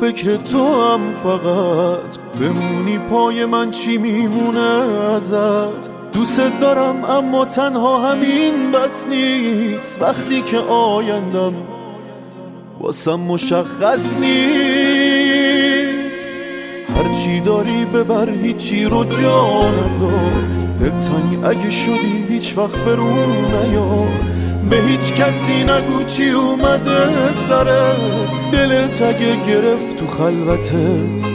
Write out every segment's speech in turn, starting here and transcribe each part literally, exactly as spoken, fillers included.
فکر تو هم فقط بمونی پای من چی میمونه ازت. دوست دارم اما تنها همین بس نیست، وقتی که آیندم واسم مشخص نیست. هرچی داری ببر هیچی رو جا نذار، دلتنگ اگه شدی هیچ وقت برون نیار. به هیچ کسی نگو چی اومده سرت، دلت اگه گرفت تو خلوتت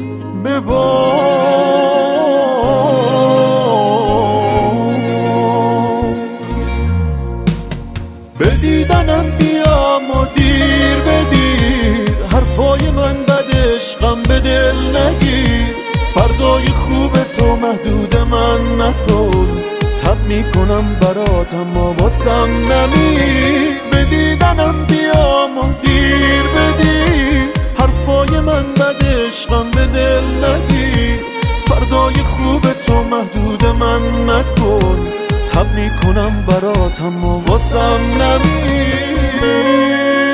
ببار. به دیدنم بیام و دیر بدیر، حرفای من بد عشقم به دل نگیر. فردای خوب تو محدود من نکن، تب میکنم برات اما واسم نمیر. به دیدنم بیام و دیر بدیر، حرفای من بد عشقم به دل نگیر. فردای خوب تو محدود من نکن، تب میکنم برات اما واسم نمیر.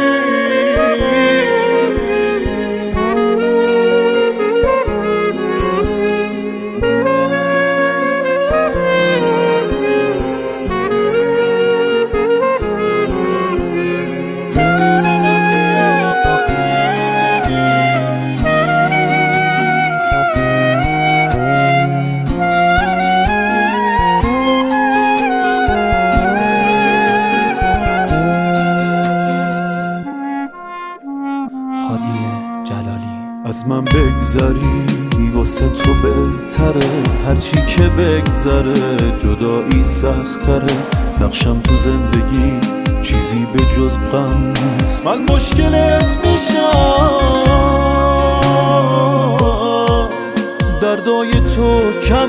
از من بگذری واسه تو بهتره، هرچی که بگذره جدایی سختره. نقشم تو زندگی چیزی به جز غم نیست، من مشکلت میشم. دردای تو کم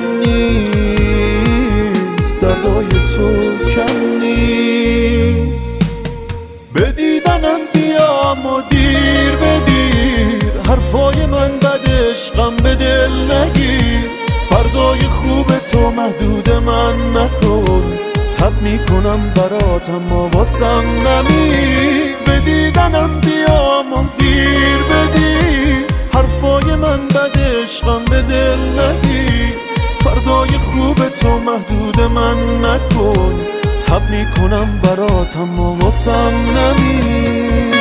نیست، دردای تو کم نیست. به دیدنم بیام و دیر بدیر، حرفای من بد عشقم به دل نگیر. فردای خوب تو محدود من نکن، تب میکنم برات اما واسم نمیر. به دیدنم بیام و دیر بدیر، حرفای من بد عشقم به دل نگیر. فردای خوب تو محدود من نکن، تب میکنم برات اما واسم نمیر.